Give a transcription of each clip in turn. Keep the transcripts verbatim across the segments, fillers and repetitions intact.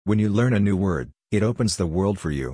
When you learn a new word, it opens the world for you.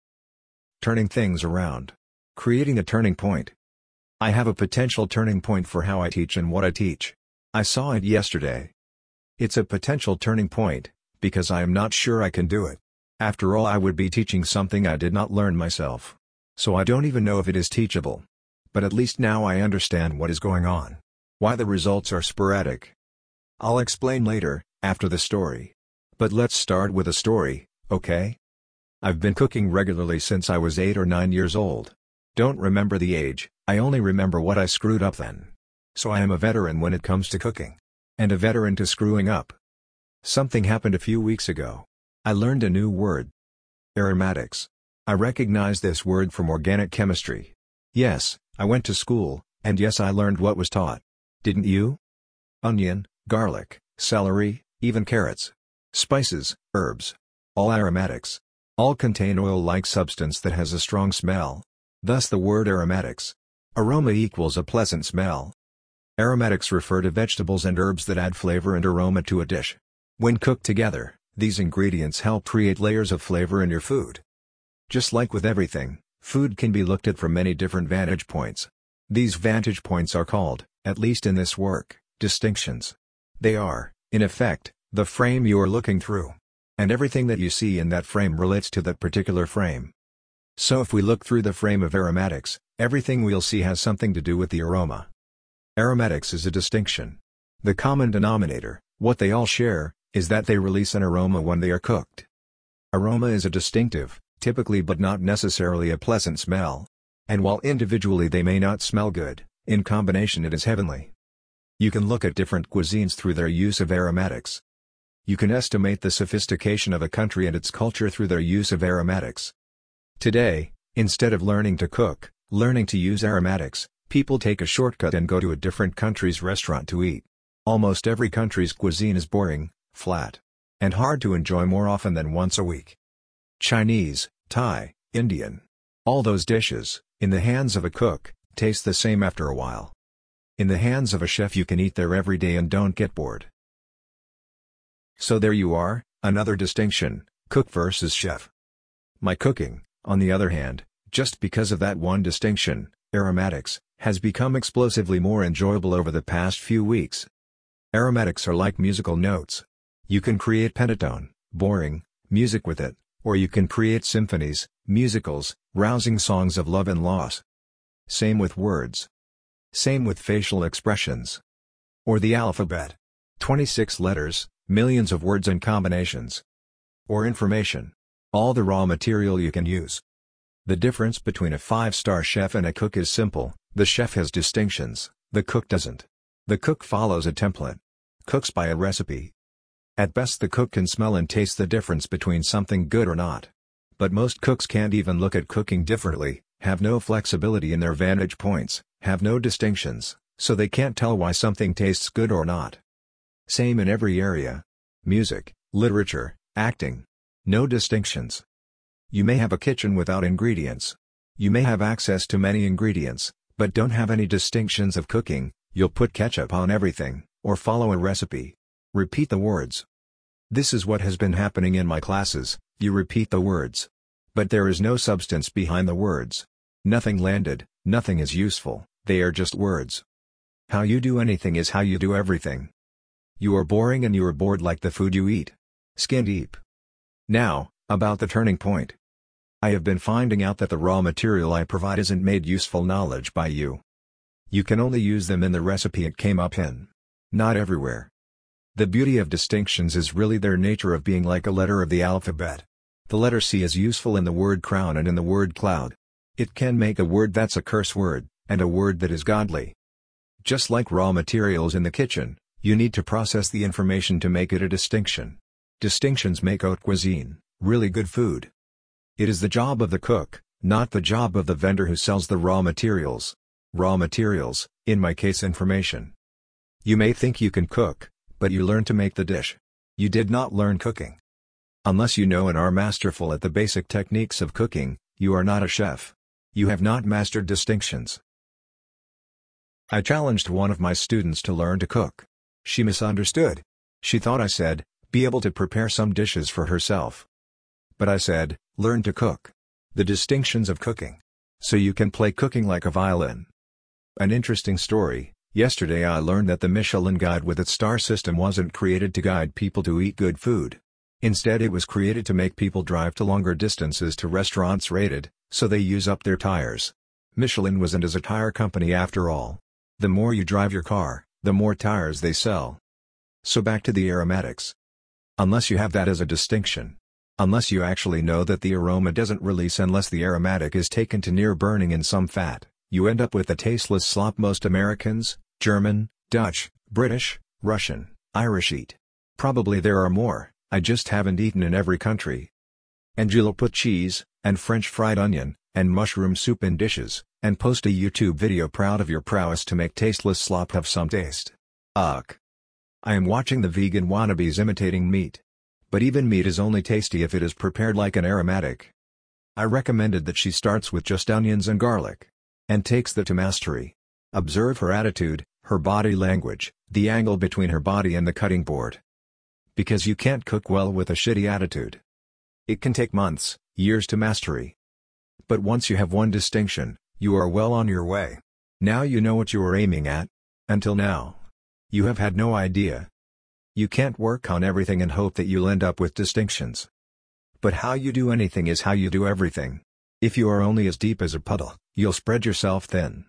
Turning things around. Creating a turning point. I have a potential turning point for how I teach and what I teach. I saw it yesterday. It's a potential turning point, because I am not sure I can do it. After all, I would be teaching something I did not learn myself. So I don't even know if it is teachable. But at least now I understand what is going on. Why the results are sporadic. I'll explain later, after the story. But let's start with a story, okay? I've been cooking regularly since I was eight or nine years old. Don't remember the age, I only remember what I screwed up then. So I am a veteran when it comes to cooking. And a veteran to screwing up. Something happened a few weeks ago. I learned a new word. Aromatics. I recognize this word from organic chemistry. Yes, I went to school, and yes, I learned what was taught. Didn't you? Onion, garlic, celery, even carrots. Spices, herbs. All aromatics. All contain oil-like substance that has a strong smell. Thus the word aromatics. Aroma equals a pleasant smell. Aromatics refer to vegetables and herbs that add flavor and aroma to a dish. When cooked together, these ingredients help create layers of flavor in your food. Just like with everything, food can be looked at from many different vantage points. These vantage points are called, at least in this work, distinctions. They are, in effect, the frame you are looking through. And everything that you see in that frame relates to that particular frame. So if we look through the frame of aromatics, everything we'll see has something to do with the aroma. Aromatics is a distinction. The common denominator, what they all share, is that they release an aroma when they are cooked. Aroma is a distinctive, typically but not necessarily a pleasant smell. And while individually they may not smell good, in combination it is heavenly. You can look at different cuisines through their use of aromatics. You can estimate the sophistication of a country and its culture through their use of aromatics. Today, instead of learning to cook, learning to use aromatics, people take a shortcut and go to a different country's restaurant to eat. Almost every country's cuisine is boring, flat, and hard to enjoy more often than once a week. Chinese, Thai, Indian. All those dishes, in the hands of a cook, taste the same after a while. In the hands of a chef you can eat there every day and don't get bored. So there you are, another distinction, cook versus chef. My cooking, on the other hand, just because of that one distinction, aromatics, has become explosively more enjoyable over the past few weeks. Aromatics are like musical notes. You can create pentatone, boring, music with it, or you can create symphonies, musicals, rousing songs of love and loss. Same with words. Same with facial expressions. Or the alphabet. twenty-six letters, millions of words and combinations. Or information. All the raw material you can use. The difference between a five-star chef and a cook is simple, the chef has distinctions, the cook doesn't. The cook follows a template. Cooks by a recipe. At best the cook can smell and taste the difference between something good or not. But most cooks can't even look at cooking differently, have no flexibility in their vantage points, have no distinctions, so they can't tell why something tastes good or not. Same in every area. Music, literature, acting. No distinctions. You may have a kitchen without ingredients. You may have access to many ingredients, but don't have any distinctions of cooking. You'll put ketchup on everything, or follow a recipe. Repeat the words. This is what has been happening in my classes, you repeat the words. But there is no substance behind the words. Nothing landed, nothing is useful, they are just words. How you do anything is how you do everything. You are boring and you are bored like the food you eat. Skin deep. Now, about the turning point. I have been finding out that the raw material I provide isn't made useful knowledge by you. You can only use them in the recipe it came up in. Not everywhere. The beauty of distinctions is really their nature of being like a letter of the alphabet. The letter C is useful in the word crown and in the word cloud. It can make a word that's a curse word, and a word that is godly. Just like raw materials in the kitchen, you need to process the information to make it a distinction. Distinctions make haute cuisine, really good food. It is the job of the cook, not the job of the vendor who sells the raw materials. Raw materials, in my case information. You may think you can cook, but you learn to make the dish. You did not learn cooking. Unless you know and are masterful at the basic techniques of cooking, you are not a chef. You have not mastered distinctions. I challenged one of my students to learn to cook. She misunderstood. She thought I said, be able to prepare some dishes for herself. But I said, learn to cook. The distinctions of cooking. So you can play cooking like a violin. An interesting story, yesterday I learned that the Michelin Guide with its star system wasn't created to guide people to eat good food. Instead it was created to make people drive to longer distances to restaurants rated, so they use up their tires. Michelin wasn't as a tire company after all. The more you drive your car, the more tires they sell. So back to the aromatics. Unless you have that as a distinction. Unless you actually know that the aroma doesn't release unless the aromatic is taken to near burning in some fat, you end up with the tasteless slop most Americans, German, Dutch, British, Russian, Irish eat. Probably there are more, I just haven't eaten in every country. And you'll put cheese, and French fried onion, and mushroom soup in dishes, and post a YouTube video proud of your prowess to make tasteless slop have some taste. Ugh. I am watching the vegan wannabes imitating meat. But even meat is only tasty if it is prepared like an aromatic. I recommended that she starts with just onions and garlic. And takes that to mastery. Observe her attitude, her body language, the angle between her body and the cutting board. Because you can't cook well with a shitty attitude. It can take months, years to mastery. But once you have one distinction, you are well on your way. Now you know what you are aiming at. Until now. You have had no idea. You can't work on everything and hope that you'll end up with distinctions. But how you do anything is how you do everything. If you are only as deep as a puddle, you'll spread yourself thin.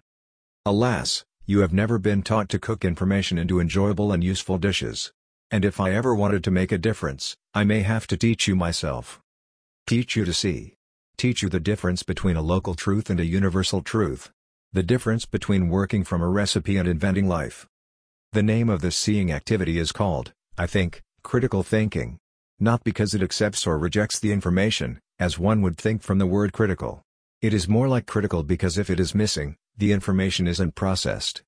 Alas, you have never been taught to cook information into enjoyable and useful dishes. And if I ever wanted to make a difference, I may have to teach you myself. Teach you to see. Teach you the difference between a local truth and a universal truth. The difference between working from a recipe and inventing life. The name of this seeing activity is called, I think, critical thinking. Not because it accepts or rejects the information, as one would think from the word critical. It is more like critical because if it is missing, the information isn't processed.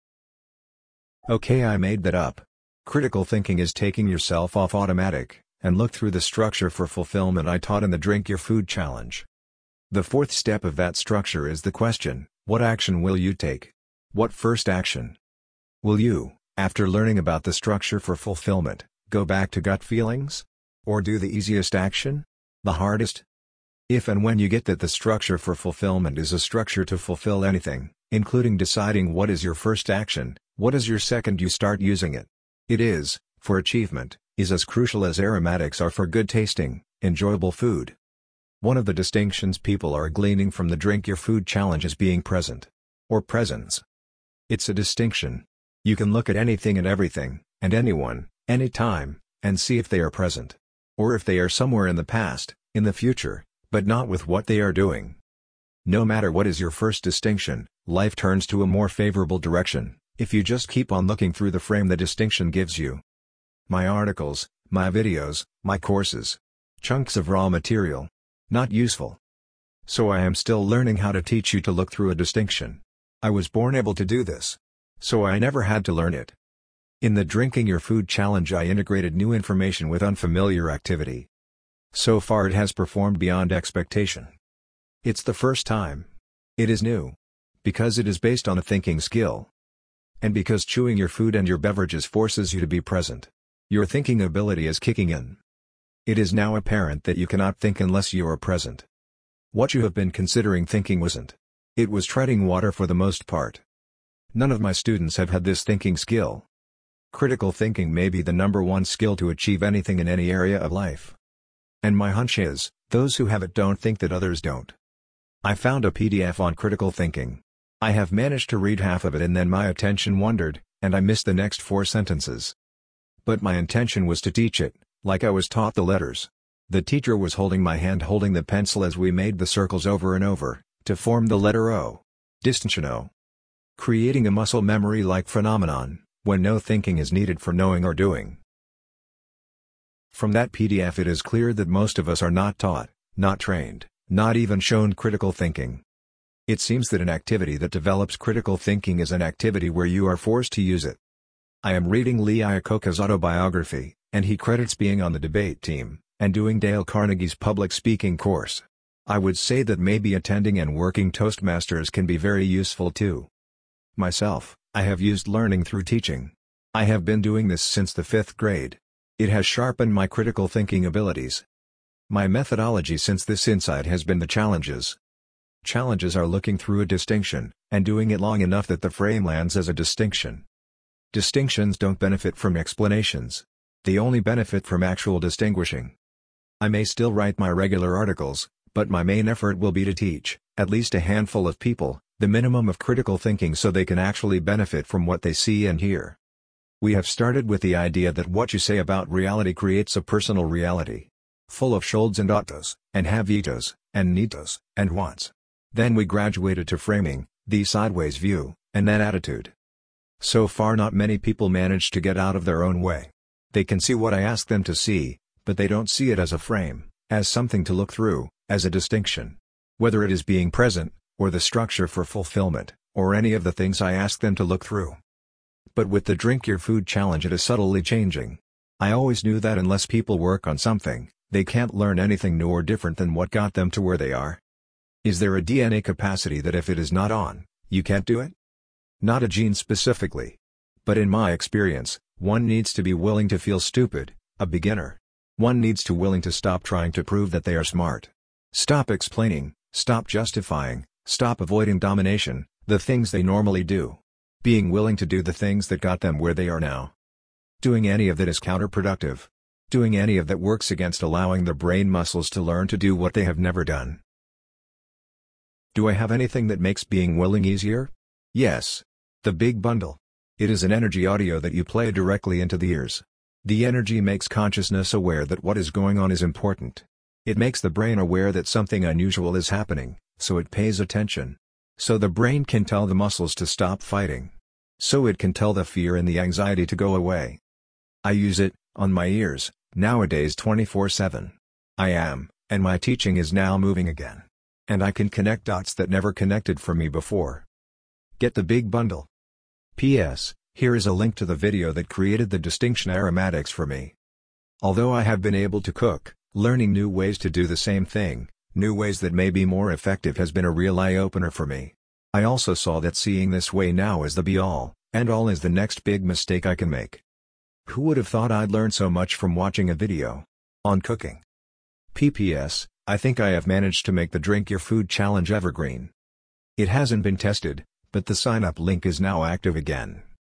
Okay, I made that up. Critical thinking is taking yourself off automatic, and look through the structure for fulfillment I taught in the Drink Your Food Challenge. The fourth step of that structure is the question, what action will you take? What first action? Will you, after learning about the structure for fulfillment, go back to gut feelings? Or do the easiest action? The hardest? If and when you get that the structure for fulfillment is a structure to fulfill anything, including deciding what is your first action, what is your second you start using it. It is, for achievement, is as crucial as aromatics are for good tasting, enjoyable food. One of the distinctions people are gleaning from the Drink Your Food Challenge is being present. Or presence. It's a distinction. You can look at anything and everything, and anyone, anytime, and see if they are present. Or if they are somewhere in the past, in the future, but not with what they are doing. No matter what is your first distinction, life turns to a more favorable direction, if you just keep on looking through the frame the distinction gives you. My articles, my videos, my courses. Chunks of raw material. Not useful. So I am still learning how to teach you to look through a distinction. I was born able to do this. So I never had to learn it. In the Drinking Your Food Challenge I integrated new information with unfamiliar activity. So far it has performed beyond expectation. It's the first time. It is new. Because it is based on a thinking skill. And because chewing your food and your beverages forces you to be present. Your thinking ability is kicking in. It is now apparent that you cannot think unless you are present. What you have been considering thinking wasn't. It was treading water for the most part. None of my students have had this thinking skill. Critical thinking may be the number one skill to achieve anything in any area of life. And my hunch is, those who have it don't think that others don't. I found a P D F on critical thinking. I have managed to read half of it and then my attention wandered, and I missed the next four sentences. But my intention was to teach it, like I was taught the letters. The teacher was holding my hand holding the pencil as we made the circles over and over, to form the letter O. Distinction O. Creating a muscle memory-like phenomenon, when no thinking is needed for knowing or doing. From that P D F it is clear that most of us are not taught, not trained, not even shown critical thinking. It seems that an activity that develops critical thinking is an activity where you are forced to use it. I am reading Lee Iacocca's autobiography, and he credits being on the debate team, and doing Dale Carnegie's public speaking course. I would say that maybe attending and working Toastmasters can be very useful too. Myself, I have used learning through teaching. I have been doing this since the fifth grade. It has sharpened my critical thinking abilities. My methodology since this insight has been the challenges. Challenges are looking through a distinction, and doing it long enough that the frame lands as a distinction. Distinctions don't benefit from explanations. They only benefit from actual distinguishing. I may still write my regular articles, but my main effort will be to teach, at least a handful of people, the minimum of critical thinking so they can actually benefit from what they see and hear. We have started with the idea that what you say about reality creates a personal reality, full of shoulds and oughtas, and have-yetas, and need-tos, and wants. Then we graduated to framing, the sideways view, and that attitude. So far not many people manage to get out of their own way. They can see what I ask them to see, but they don't see it as a frame, as something to look through, as a distinction. Whether it is being present, or the structure for fulfillment, or any of the things I ask them to look through. But with the Drink Your Food challenge it is subtly changing. I always knew that unless people work on something, they can't learn anything new or different than what got them to where they are. Is there a D N A capacity that if it is not on, you can't do it? Not a gene specifically. But in my experience, one needs to be willing to feel stupid, a beginner. One needs to willing to stop trying to prove that they are smart. Stop explaining, stop justifying, stop avoiding domination, the things they normally do. Being willing to do the things that got them where they are now. Doing any of that is counterproductive. Doing any of that works against allowing the brain muscles to learn to do what they have never done. Do I have anything that makes being willing easier? Yes. The Big Bundle. It is an energy audio that you play directly into the ears. The energy makes consciousness aware that what is going on is important. It makes the brain aware that something unusual is happening, so it pays attention. So the brain can tell the muscles to stop fighting. So it can tell the fear and the anxiety to go away. I use it, on my ears, nowadays twenty-four seven. I am, and my teaching is now moving again. And I can connect dots that never connected for me before. Get the Big Bundle. P S. Here is a link to the video that created the distinction aromatics for me. Although I have been able to cook, learning new ways to do the same thing, new ways that may be more effective has been a real eye-opener for me. I also saw that seeing this way now is the be-all, and all is the next big mistake I can make. Who would have thought I'd learn so much from watching a video on cooking? P P S. I think I have managed to make the Drink Your Food challenge evergreen. It hasn't been tested, but the sign-up link is now active again.